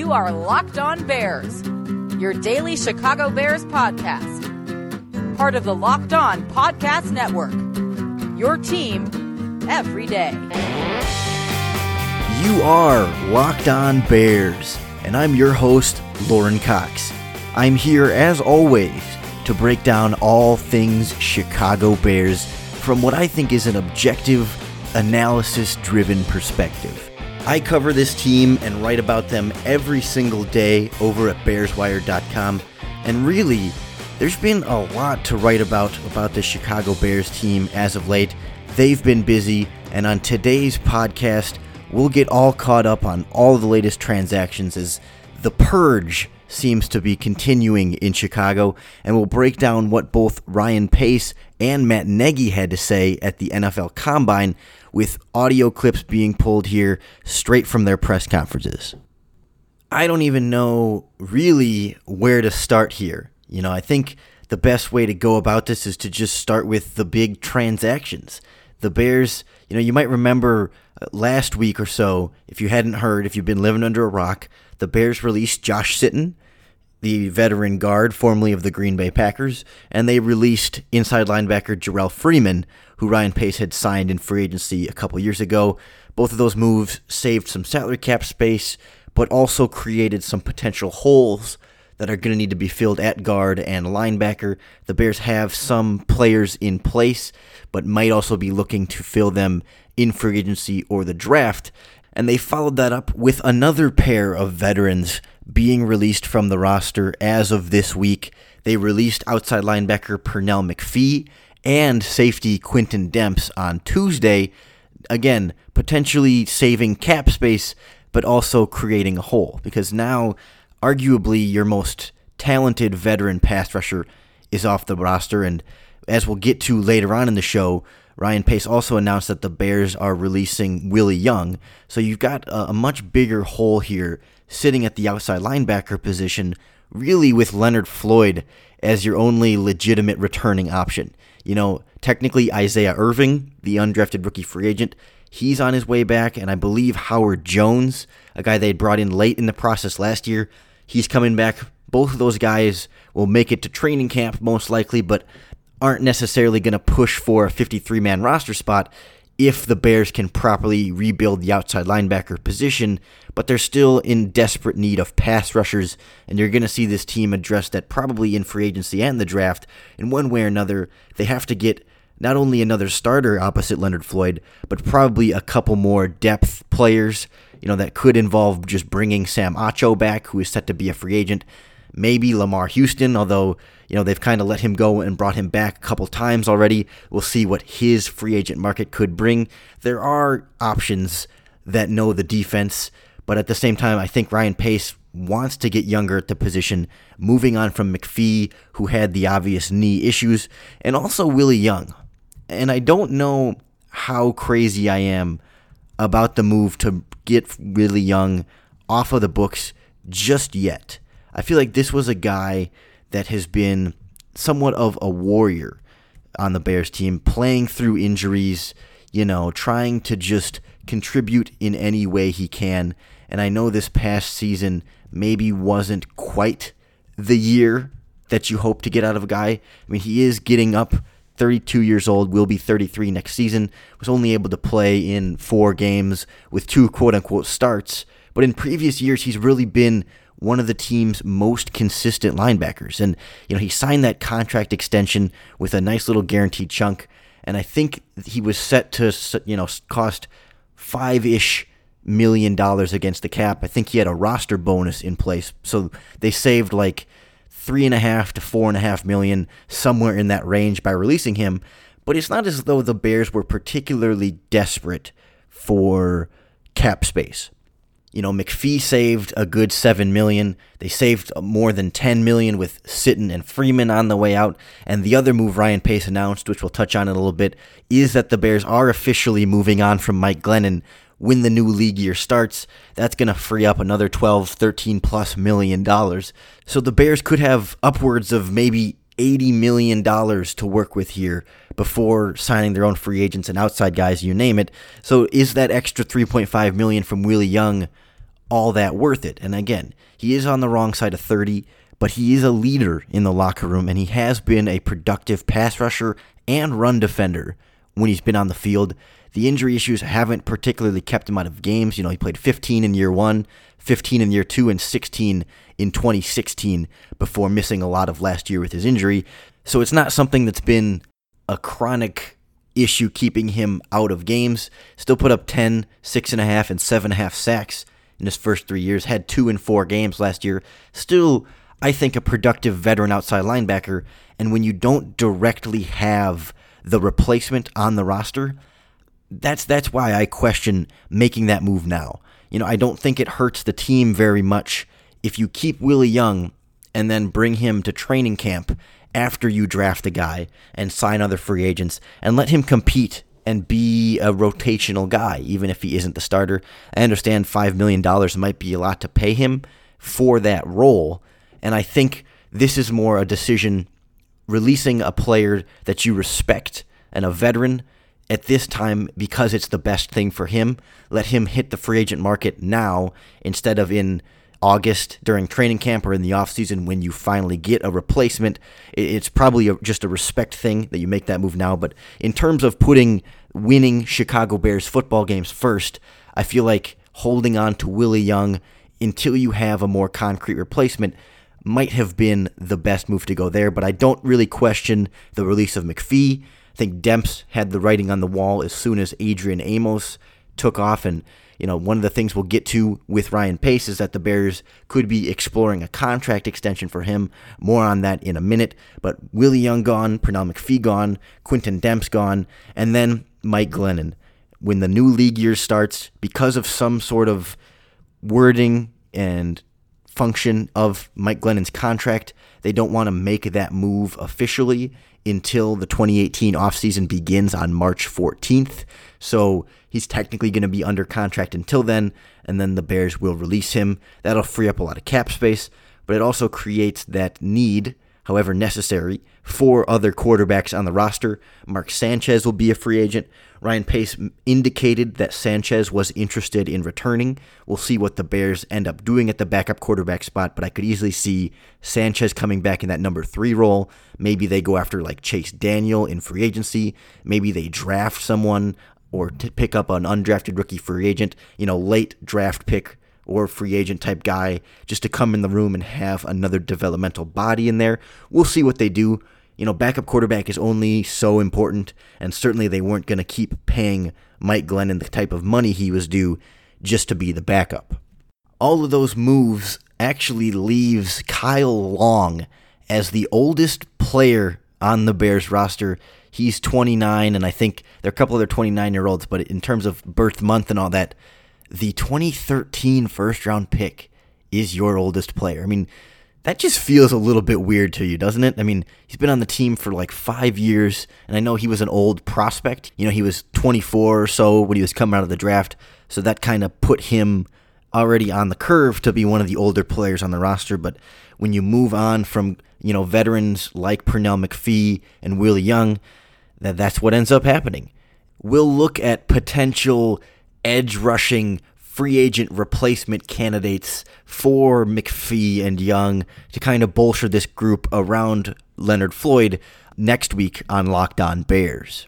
You are Locked On Bears, your daily Chicago Bears podcast. Part of the Locked On Podcast Network, your team every day. You are Locked On Bears, and I'm your host, Lauren Cox. I'm here, as always, to break down all things Chicago Bears from what I think is an objective, analysis-driven perspective. I cover this team and write about them every single day over at BearsWire.com, and really, there's been a lot to write about the Chicago Bears team as of late. They've been busy, and on today's podcast, we'll get all caught up on all of the latest transactions as the purge seems to be continuing in Chicago, and we'll break down what both Ryan Pace and Matt Nagy had to say at the NFL Combine, with audio clips being pulled here straight from their press conferences. I don't even know really where to start here. I think the best way to go about this is to just start with the big transactions. The Bears, you might remember last week or so, if you hadn't heard, if you've been living under a rock, the Bears released Josh Sitton, the veteran guard formerly of the Green Bay Packers, and they released inside linebacker Jarrell Freeman, who Ryan Pace had signed in free agency a couple years ago. Both of those moves saved some salary cap space, but also created some potential holes that are going to need to be filled at guard and linebacker. The Bears have some players in place, but might also be looking to fill them in free agency or the draft. And they followed that up with another pair of veterans being released from the roster as of this week. They released outside linebacker Pernell McPhee and safety Quinton Demps on Tuesday. Again, potentially saving cap space, but also creating a hole, because now arguably your most talented veteran pass rusher is off the roster, and as we'll get to later on in the show, Ryan Pace also announced that the Bears are releasing Willie Young, so you've got a much bigger hole here sitting at the outside linebacker position, really with Leonard Floyd as your only legitimate returning option. Technically Isaiah Irving, the undrafted rookie free agent, he's on his way back, and I believe Howard Jones, a guy they brought in late in the process last year, he's coming back. Both of those guys will make it to training camp most likely, but aren't necessarily going to push for a 53-man roster spot if the Bears can properly rebuild the outside linebacker position, but they're still in desperate need of pass rushers, and you're going to see this team address that probably in free agency and the draft. In one way or another, they have to get not only another starter opposite Leonard Floyd, but probably a couple more depth players, that could involve just bringing Sam Acho back, who is set to be a free agent, maybe Lamar Houston, although they've kind of let him go and brought him back a couple times already. We'll see what his free agent market could bring. There are options that know the defense, but at the same time, I think Ryan Pace wants to get younger at the position, moving on from McPhee, who had the obvious knee issues, and also Willie Young. And I don't know how crazy I am about the move to get Willie Young off of the books just yet. I feel like this was a guy that has been somewhat of a warrior on the Bears team, playing through injuries, trying to just contribute in any way he can. And I know this past season maybe wasn't quite the year that you hope to get out of a guy. I mean, he is getting up, 32 years old, will be 33 next season, was only able to play in 4 games with 2 quote-unquote starts. But in previous years, he's really been one of the team's most consistent linebackers. And, he signed that contract extension with a nice little guaranteed chunk. And I think he was set to, cost $5-ish million against the cap. I think he had a roster bonus in place. So they saved like $3.5 to $4.5 million, somewhere in that range, by releasing him. But it's not as though the Bears were particularly desperate for cap space. McPhee saved a good $7 million. They saved more than $10 million with Sitton and Freeman on the way out. And the other move Ryan Pace announced, which we'll touch on in a little bit, is that the Bears are officially moving on from Mike Glennon when the new league year starts. That's going to free up another $13+ million. So the Bears could have upwards of maybe $80 million to work with here before signing their own free agents and outside guys, you name it. So is that extra $3.5 million from Willie Young all that worth it. And again, he is on the wrong side of 30, but he is a leader in the locker room, and he has been a productive pass rusher and run defender when he's been on the field. The injury issues haven't particularly kept him out of games. He played 15 in year 1, 15 in year 2, and 16 in 2016 before missing a lot of last year with his injury. So it's not something that's been a chronic issue keeping him out of games. Still put up 10, 6.5, and 7.5 sacks in his first 3 years. Had 2 in 4 games last year. Still, I think, a productive veteran outside linebacker. And when you don't directly have the replacement on the roster, that's why I question making that move now. I don't think it hurts the team very much if you keep Willie Young and then bring him to training camp after you draft the guy and sign other free agents and let him compete and be a rotational guy, even if he isn't the starter. I understand $5 million might be a lot to pay him for that role, and I think this is more a decision releasing a player that you respect and a veteran at this time because it's the best thing for him. Let him hit the free agent market now instead of in August during training camp or in the offseason when you finally get a replacement. It's probably just a respect thing that you make that move now. But in terms of putting winning Chicago Bears football games first, I feel like holding on to Willie Young until you have a more concrete replacement might have been the best move to go there. But I don't really question the release of McPhee. I think Demps had the writing on the wall as soon as Adrian Amos took off. And, one of the things we'll get to with Ryan Pace is that the Bears could be exploring a contract extension for him. More on that in a minute. But Willie Young gone, Pernell McPhee gone, Quinton Demps gone, and then Mike Glennon. When the new league year starts, because of some sort of wording and function of Mike Glennon's contract, they don't want to make that move officially until the 2018 offseason begins on March 14th. So he's technically going to be under contract until then, and then the Bears will release him. That'll free up a lot of cap space, but it also creates that need, however necessary, for other quarterbacks on the roster. Mark Sanchez will be a free agent. Ryan Pace indicated that Sanchez was interested in returning. We'll see what the Bears end up doing at the backup quarterback spot, but I could easily see Sanchez coming back in that number 3 role. Maybe they go after like Chase Daniel in free agency. Maybe they draft someone or to pick up an undrafted rookie free agent, late draft pick or free agent type guy just to come in the room and have another developmental body in there. We'll see what they do. Backup quarterback is only so important, and certainly they weren't going to keep paying Mike Glennon the type of money he was due just to be the backup. All of those moves actually leaves Kyle Long as the oldest player on the Bears roster. He's 29, and I think there are a couple other 29-year-olds, but in terms of birth month and all that, the 2013 first-round pick is your oldest player. I mean, that just feels a little bit weird to you, doesn't it? I mean, he's been on the team for like 5 years, and I know he was an old prospect. He was 24 or so when he was coming out of the draft, so that kind of put him already on the curve to be one of the older players on the roster. But when you move on from, veterans like Pernell McPhee and Willie Young, that's what ends up happening. We'll look at potential edge-rushing free agent replacement candidates for McPhee and Young to kind of bolster this group around Leonard Floyd next week on Locked On Bears.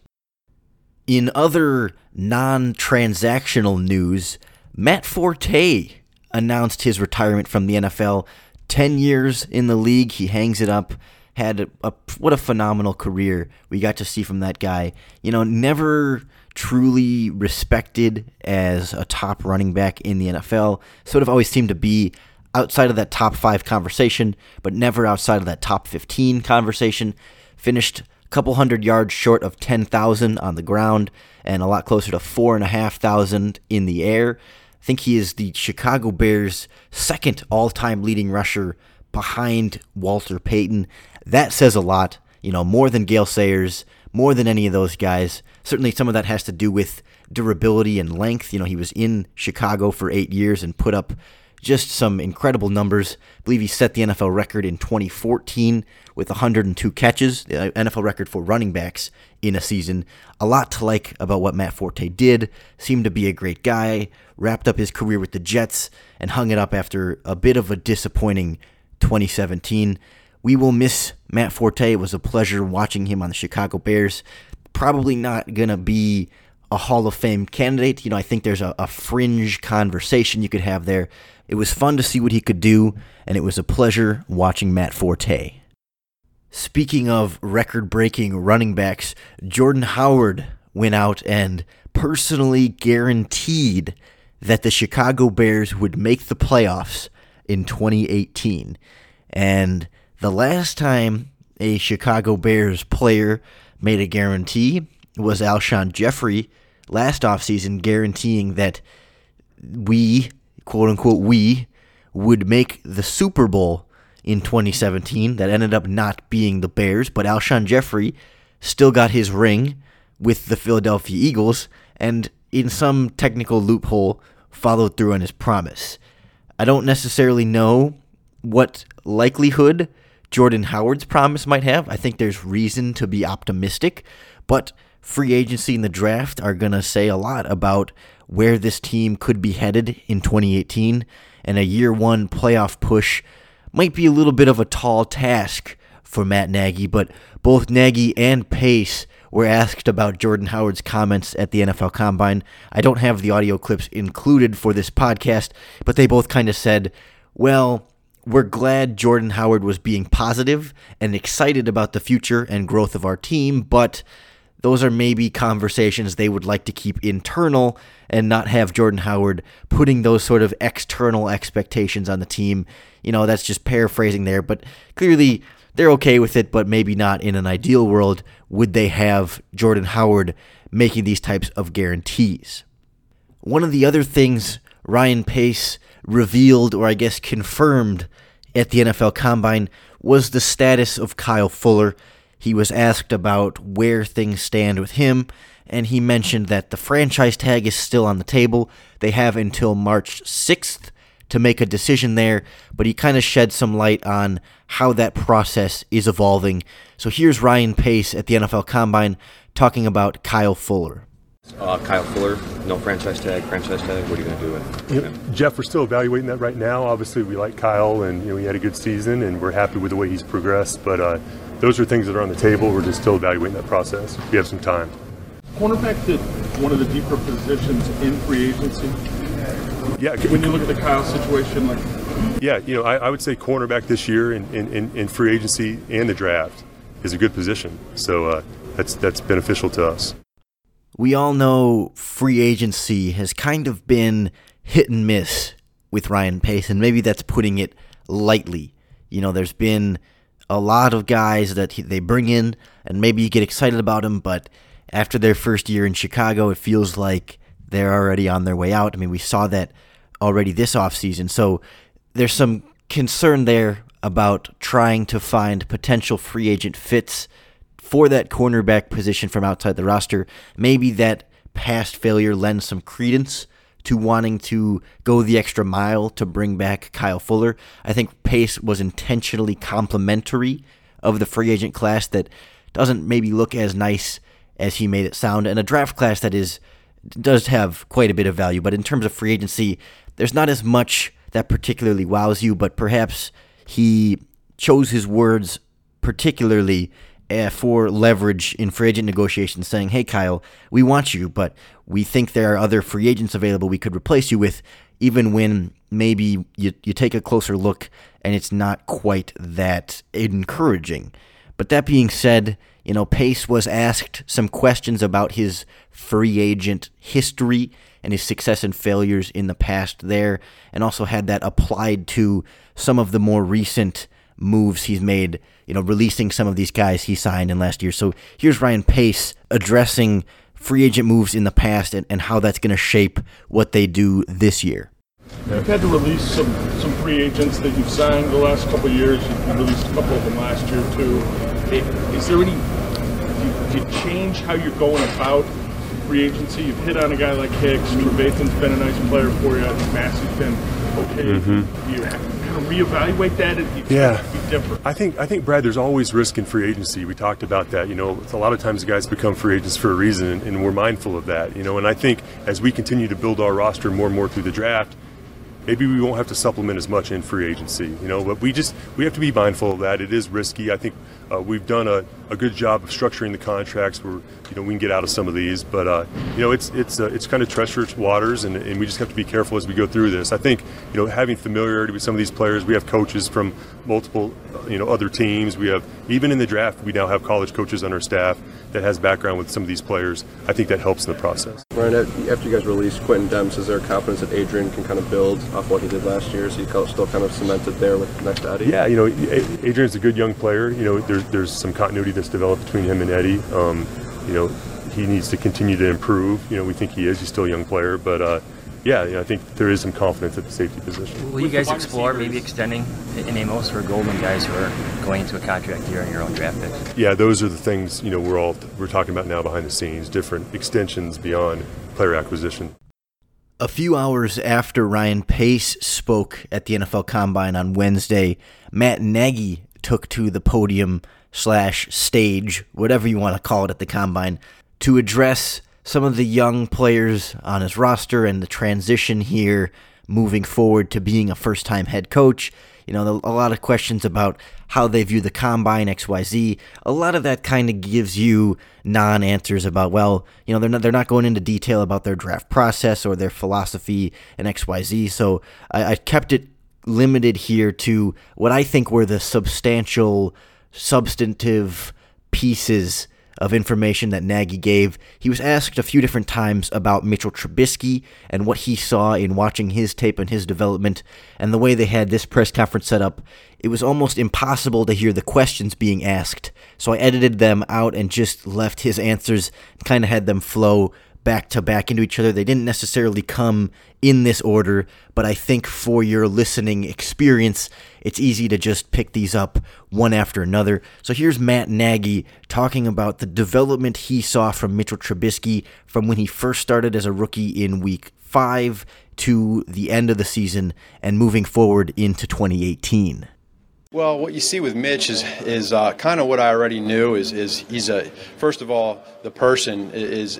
In other non-transactional news, Matt Forte announced his retirement from the NFL. 10 years in the league, he hangs it up. Had what a phenomenal career we got to see from that guy. Never truly respected as a top running back in the NFL. Sort of always seemed to be outside of that top 5 conversation, but never outside of that top 15 conversation. Finished a couple hundred yards short of 10,000 on the ground and a lot closer to 4,500 in the air. I think he is the Chicago Bears' second all-time leading rusher behind Walter Payton. That says a lot, more than Gale Sayers, more than any of those guys. Certainly some of that has to do with durability and length. He was in Chicago for 8 years and put up just some incredible numbers. I believe he set the NFL record in 2014 with 102 catches, the NFL record for running backs in a season. A lot to like about what Matt Forte did. Seemed to be a great guy, wrapped up his career with the Jets, and hung it up after a bit of a disappointing 2017. We will miss Matt Forte. It was a pleasure watching him on the Chicago Bears. Probably not going to be a Hall of Fame candidate. I think there's a fringe conversation you could have there. It was fun to see what he could do, and it was a pleasure watching Matt Forte. Speaking of record-breaking running backs, Jordan Howard went out and personally guaranteed that the Chicago Bears would make the playoffs in 2018. And the last time a Chicago Bears player made a guarantee was Alshon Jeffrey last offseason, guaranteeing that we, quote-unquote we, would make the Super Bowl in 2017. That ended up not being the Bears, but Alshon Jeffrey still got his ring with the Philadelphia Eagles, and in some technical loophole, followed through on his promise. I don't necessarily know what likelihood Jordan Howard's promise might have. I think there's reason to be optimistic, but free agency and the draft are going to say a lot about where this team could be headed in 2018, and a year one playoff push might be a little bit of a tall task for Matt Nagy, but both Nagy and Pace were asked about Jordan Howard's comments at the NFL Combine. I don't have the audio clips included for this podcast, but they both kind of said, well, we're glad Jordan Howard was being positive and excited about the future and growth of our team, but those are maybe conversations they would like to keep internal and not have Jordan Howard putting those sort of external expectations on the team. That's just paraphrasing there, but clearly they're okay with it, but maybe not in an ideal world would they have Jordan Howard making these types of guarantees. One of the other things Ryan Pace revealed, or I guess confirmed, at the NFL Combine was the status of Kyle Fuller. He was asked about where things stand with him, and he mentioned that the franchise tag is still on the table. They have until March 6th to make a decision there, but he kind of shed some light on how that process is evolving. So here's Ryan Pace at the NFL Combine talking about Kyle Fuller. Kyle Fuller, no franchise tag, what are you going to do with him? Jeff, we're still evaluating that right now. Obviously, we like Kyle, and he had a good season, and we're happy with the way he's progressed, but those are things that are on the table. We're just still evaluating that process. We have some time. Cornerback did one of the deeper positions in free agency. Yeah. When you look at the Kyle situation, I would say cornerback this year in free agency and the draft is a good position. So that's beneficial to us. We all know free agency has kind of been hit and miss with Ryan Pace, and maybe that's putting it lightly. There's been a lot of guys that they bring in, and maybe you get excited about them, but after their first year in Chicago, it feels like they're already on their way out. I mean, we saw that already this offseason. So there's some concern there about trying to find potential free agent fits for that cornerback position from outside the roster. Maybe that past failure lends some credence to wanting to go the extra mile to bring back Kyle Fuller. I think Pace was intentionally complimentary of the free agent class that doesn't maybe look as nice as he made it sound, and a draft class that does have quite a bit of value. But in terms of free agency, there's not as much that particularly wows you, but perhaps he chose his words particularly for leverage in free agent negotiations, saying, hey, Kyle, we want you, but we think there are other free agents available we could replace you with, even when maybe you take a closer look and it's not quite that encouraging. But that being said, Pace was asked some questions about his free agent history and his success and failures in the past there, and also had that applied to some of the more recent moves he's made, releasing some of these guys he signed in last year. So here's Ryan Pace addressing free agent moves in the past and how that's going to shape what they do this year. You've had to release some free agents that you've signed the last couple of years. You released a couple of them last year, too. Is there any... Do you change how you're going about free agency? You've hit on a guy like Hicks. Trevathan's been a nice player for you. Massey's been okay, you kind of reevaluate that? Yeah. Be different. I think, Brad, there's always risk in free agency. We talked about that. You know, a lot of times guys become free agents for a reason, and we're mindful of that. You know, and I think as we continue to build our roster more and more through the draft, maybe we won't have to supplement as much in free agency, you know, but we have to be mindful of that. It is risky. I think we've done a good job of structuring the contracts where, you know, we can get out of some of these, but you know, it's kind of treacherous waters, and we just have to be careful as we go through this. I think, you know, having familiarity with some of these players, we have coaches from multiple, you know, other teams. We have, even in the draft, we now have college coaches on our staff that has background with some of these players. I think that helps in the process. Ryan, after you guys released Quentin Demps, is there confidence that Adrian can kind of build off what he did last year? So he's still kind of cemented there with next to Eddie? Yeah, you know, Adrian's a good young player. You know, there's some continuity that's developed between him and Eddie. You know, he needs to continue to improve. You know, we think he is. He's still a young player, but yeah, I think there is some confidence at the safety position. Will you guys explore maybe extending in Amos or Golden, guys who are going into a contract year on your own draft picks? Yeah, those are the things, you know, we're talking about now behind the scenes, different extensions beyond player acquisition. A few hours after Ryan Pace spoke at the NFL Combine on Wednesday, Matt Nagy took to the podium/stage, whatever you want to call it at the Combine, to address some of the young players on his roster and the transition here moving forward to being a first-time head coach. You know, a lot of questions about how they view the Combine, XYZ. A lot of that kind of gives you non-answers about, well, you know, they're not going into detail about their draft process or their philosophy and XYZ. So I kept it limited here to what I think were the substantive pieces of information that Nagy gave. He was asked a few different times about Mitchell Trubisky and what he saw in watching his tape and his development, and the way they had this press conference set up, it was almost impossible to hear the questions being asked. So I edited them out and just left his answers, kind of had them flow back to back into each other. They didn't necessarily come in this order, but I think for your listening experience, it's easy to just pick these up one after another. So here's Matt Nagy talking about the development he saw from Mitchell Trubisky from when he first started as a rookie in week 5 to the end of the season and moving forward into 2018. Well, what you see with Mitch is kind of what I already knew. Is he's first of all, the person is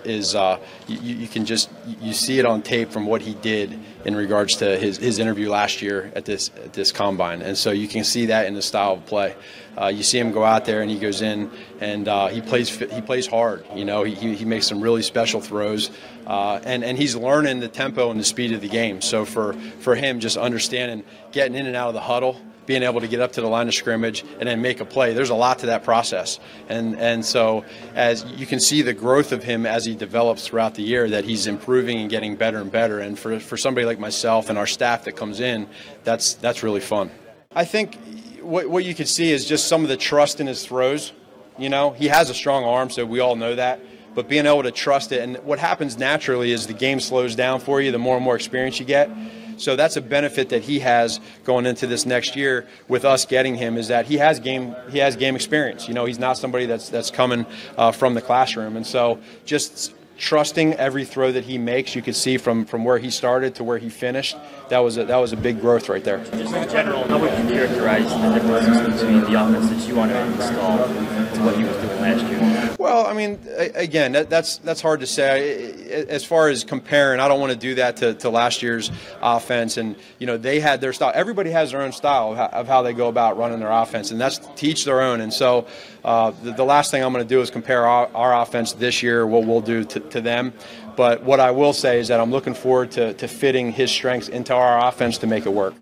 you can just you see it on tape from what he did in regards to his interview last year at this combine, and so you can see that in the style of play. You see him go out there and he goes in and he plays hard. You know, he makes some really special throws, and he's learning the tempo and the speed of the game. So for him, just understanding getting in and out of the huddle, being able to get up to the line of scrimmage and then make a play. There's a lot to that process. And so as you can see the growth of him as he develops throughout the year, that he's improving and getting better and better. And for somebody like myself and our staff that comes in, that's really fun. I think what you can see is just some of the trust in his throws. You know, he has a strong arm, so we all know that. But being able to trust it, and what happens naturally is the game slows down for you the more and more experience you get. So that's a benefit that he has going into this next year with us getting him, is that he has game experience. You know, he's not somebody that's coming from the classroom, and so just trusting every throw that he makes, you could see from where he started to where he finished. That was a big growth right there. Just in general, how would you characterize the differences between the offense that you want to install to what he was doing last year? Well, I mean, again, that's hard to say. As far as comparing, I don't want to do that to last year's offense. And, you know, they had their style. Everybody has their own style of how they go about running their offense, and that's to each their own. And so the last thing I'm going to do is compare our offense this year, what we'll do to them. But what I will say is that I'm looking forward to fitting his strengths into our offense to make it work.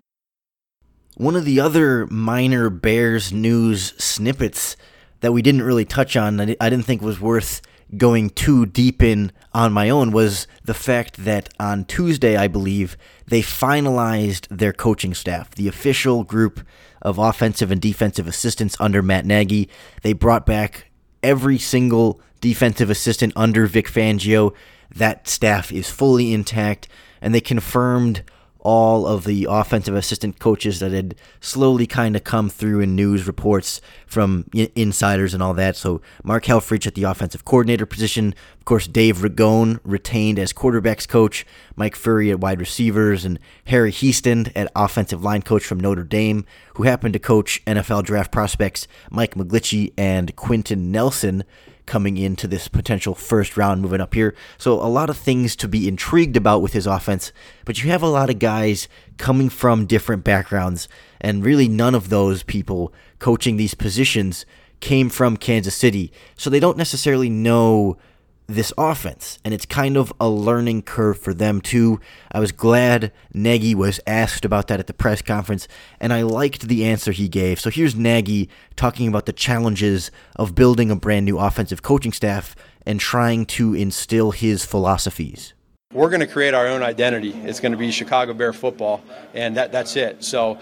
One of the other minor Bears news snippets that we didn't really touch on, I didn't think was worth going too deep in on my own, was the fact that on Tuesday, I believe, they finalized their coaching staff, the official group of offensive and defensive assistants under Matt Nagy. They brought back every single defensive assistant under Vic Fangio. That staff is fully intact, and they confirmed all of the offensive assistant coaches that had slowly kind of come through in news reports from insiders and all that. So Mark Helfrich at the offensive coordinator position, of course Dave Ragone retained as quarterbacks coach, Mike Furry at wide receivers, and Harry Hiestand at offensive line coach from Notre Dame, who happened to coach NFL draft prospects Mike McGlinchey and Quentin Nelson coming into this potential first round moving up here. So a lot of things to be intrigued about with his offense, but you have a lot of guys coming from different backgrounds, and really none of those people coaching these positions came from Kansas City, so they don't necessarily know this offense, and it's kind of a learning curve for them too. I was glad Nagy was asked about that at the press conference, and I liked the answer he gave. So here's Nagy talking about the challenges of building a brand new offensive coaching staff and trying to instill his philosophies. We're going to create our own identity. It's going to be Chicago Bear football, and that's it. So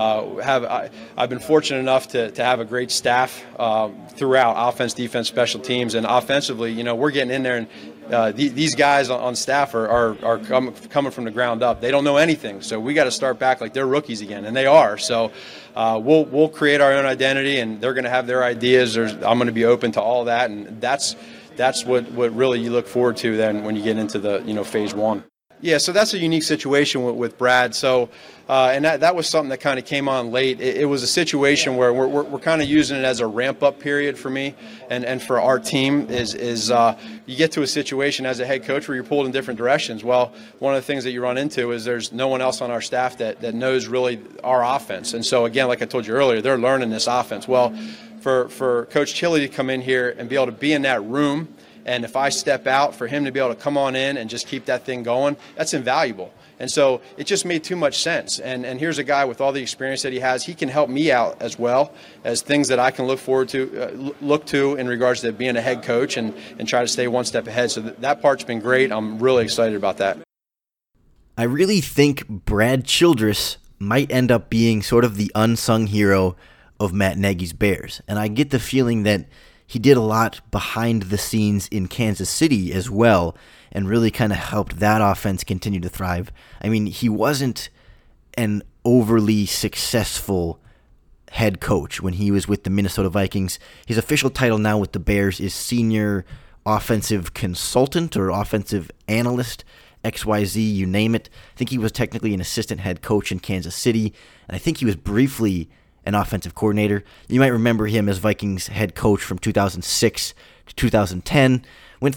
I've been fortunate enough to have a great staff throughout offense, defense, special teams, and offensively, we're getting in there, and these guys on staff are coming from the ground up. They don't know anything, so we got to start back like they're rookies again, and they are. So we'll create our own identity, and they're going to have their ideas. I'm going to be open to all that, and that's what really you look forward to then when you get into the phase one. Yeah, so that's a unique situation with Brad. So, and that was something that kind of came on late. It was a situation where we're kind of using it as a ramp-up period for me and for our team is you get to a situation as a head coach where you're pulled in different directions. Well, one of the things that you run into is there's no one else on our staff that knows really our offense. And so, again, like I told you earlier, they're learning this offense. Well, for Coach Chili to come in here and be able to be in that room, and if I step out, for him to be able to come on in and just keep that thing going, that's invaluable. And so it just made too much sense. And here's a guy with all the experience that he has. He can help me out as well as things that I can look to in regards to being a head coach and try to stay one step ahead. So that part's been great. I'm really excited about that. I really think Brad Childress might end up being sort of the unsung hero of Matt Nagy's Bears. And I get the feeling that he did a lot behind the scenes in Kansas City as well, and really kind of helped that offense continue to thrive. I mean, he wasn't an overly successful head coach when he was with the Minnesota Vikings. His official title now with the Bears is Senior Offensive Consultant or Offensive Analyst, XYZ, you name it. I think he was technically an assistant head coach in Kansas City, and I think he was briefly an offensive coordinator. You might remember him as Vikings head coach from 2006 to 2010. Went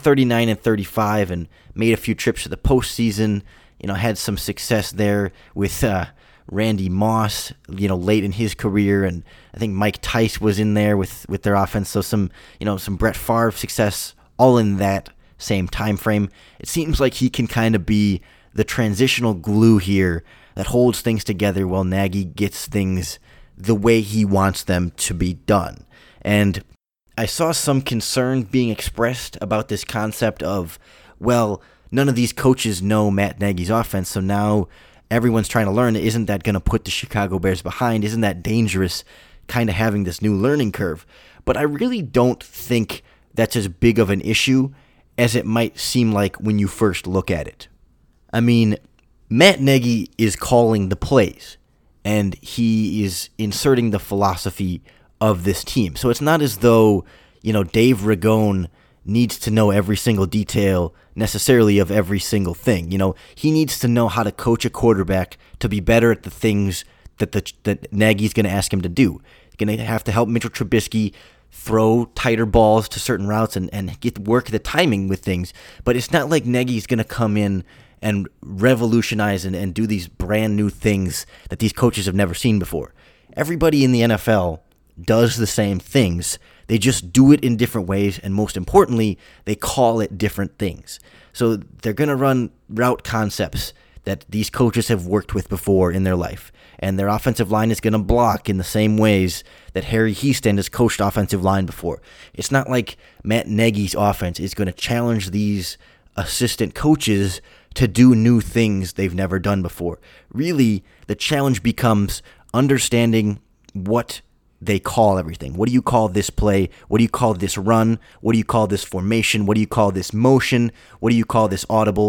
39-35 and made a few trips to the postseason. Had some success there with Randy Moss, late in his career, and I think Mike Tice was in there with their offense. So some Brett Favre success, all in that same time frame. It seems like he can kind of be the transitional glue here that holds things together while Nagy gets things the way he wants them to be done. And I saw some concern being expressed about this concept of, well, none of these coaches know Matt Nagy's offense, so now everyone's trying to learn. Isn't that going to put the Chicago Bears behind? Isn't that dangerous, kind of having this new learning curve? But I really don't think that's as big of an issue as it might seem like when you first look at it. I mean, Matt Nagy is calling the plays, and he is inserting the philosophy of this team. So it's not as though, Dave Ragone needs to know every single detail necessarily of every single thing. He needs to know how to coach a quarterback to be better at the things that Nagy's going to ask him to do. He's going to have to help Mitchell Trubisky throw tighter balls to certain routes and work the timing with things. But it's not like Nagy's going to come in and revolutionize and do these brand new things that these coaches have never seen before. Everybody in the NFL does the same things. They just do it in different ways, and most importantly, they call it different things. So they're going to run route concepts that these coaches have worked with before in their life, and their offensive line is going to block in the same ways that Harry Hiestand has coached offensive line before. It's not like Matt Nagy's offense is going to challenge these assistant coaches to do new things they've never done before. Really, the challenge becomes understanding what they call everything. What do you call this play? What do you call this run? What do you call this formation? What do you call this motion? What do you call this audible?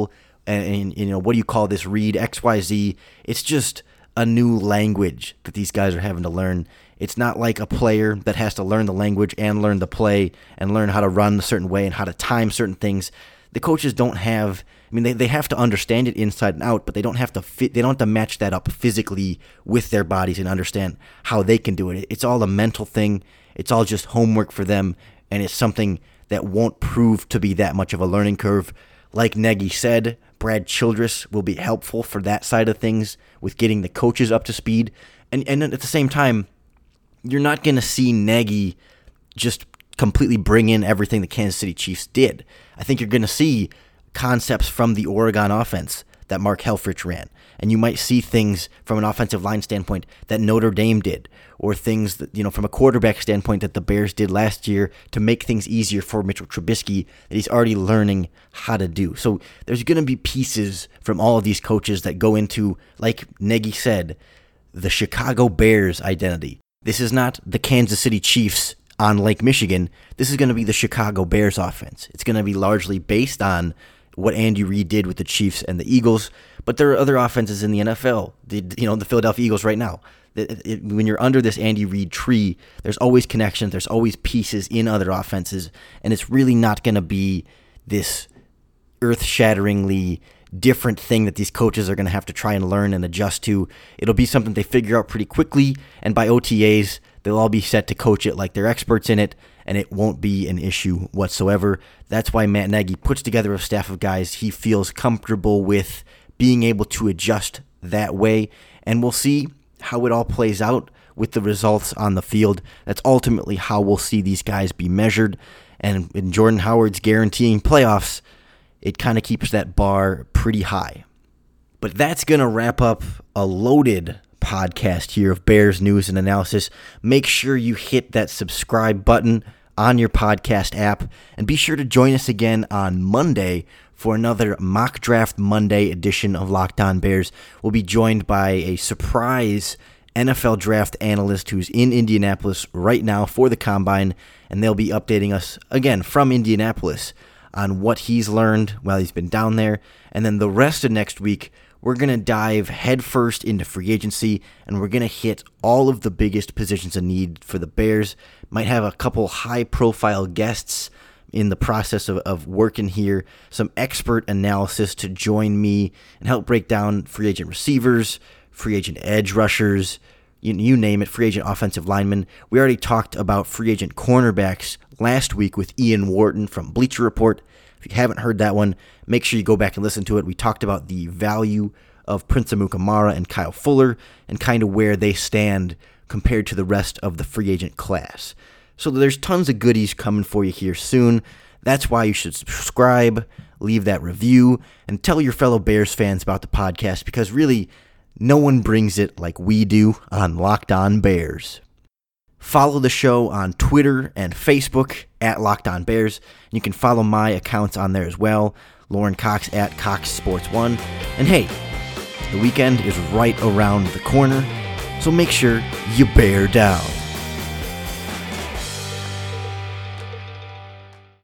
and what do you call this read, XYZ. It's just a new language that these guys are having to learn. It's not like a player that has to learn the language and learn the play and learn how to run a certain way and how to time certain things. The coaches don't have, they have to understand it inside and out, but they don't have to match that up physically with their bodies and understand how they can do it. It's all a mental thing. It's all just homework for them, and it's something that won't prove to be that much of a learning curve. Like Nagy said, Brad Childress will be helpful for that side of things with getting the coaches up to speed. And at the same time, you're not going to see Nagy just completely bring in everything the Kansas City Chiefs did. I think you're going to see concepts from the Oregon offense that Mark Helfrich ran. And you might see things from an offensive line standpoint that Notre Dame did, or things that, from a quarterback standpoint that the Bears did last year to make things easier for Mitchell Trubisky that he's already learning how to do. So there's going to be pieces from all of these coaches that go into, like Nagy said, the Chicago Bears identity. This is not the Kansas City Chiefs on Lake Michigan. This is going to be the Chicago Bears offense. It's going to be largely based on what Andy Reid did with the Chiefs and the Eagles, but there are other offenses in the NFL, the Philadelphia Eagles right now. When you're under this Andy Reid tree, there's always connections, there's always pieces in other offenses, and it's really not going to be this earth-shatteringly different thing that these coaches are going to have to try and learn and adjust to. It'll be something they figure out pretty quickly, and by OTAs, they'll all be set to coach it like they're experts in it, and it won't be an issue whatsoever. That's why Matt Nagy puts together a staff of guys he feels comfortable with being able to adjust that way, and we'll see how it all plays out with the results on the field. That's ultimately how we'll see these guys be measured, and in Jordan Howard's guaranteeing playoffs, it kind of keeps that bar pretty high. But that's going to wrap up a loaded podcast here of Bears news and analysis. Make sure you hit that subscribe button on your podcast app, and be sure to join us again on Monday for another Mock Draft Monday edition of Locked On Bears. We'll be joined by a surprise NFL draft analyst who's in Indianapolis right now for the Combine, and they'll be updating us again from Indianapolis on what he's learned while he's been down there. And then the rest of next week, we're going to dive headfirst into free agency, and we're going to hit all of the biggest positions of need for the Bears. Might have a couple high-profile guests in the process of working here, some expert analysis to join me and help break down free agent receivers, free agent edge rushers, you name it, free agent offensive linemen. We already talked about free agent cornerbacks last week with Ian Wharton from Bleacher Report. If you haven't heard that one, make sure you go back and listen to it. We talked about the value of Prince Amukamara and Kyle Fuller and kind of where they stand compared to the rest of the free agent class. So there's tons of goodies coming for you here soon. That's why you should subscribe, leave that review, and tell your fellow Bears fans about the podcast, because really, no one brings it like we do on Locked On Bears. Follow the show on Twitter and Facebook at Locked On Bears. You can follow my accounts on there as well, Lauren Cox at Cox Sports 1. And hey, the weekend is right around the corner, so make sure you bear down.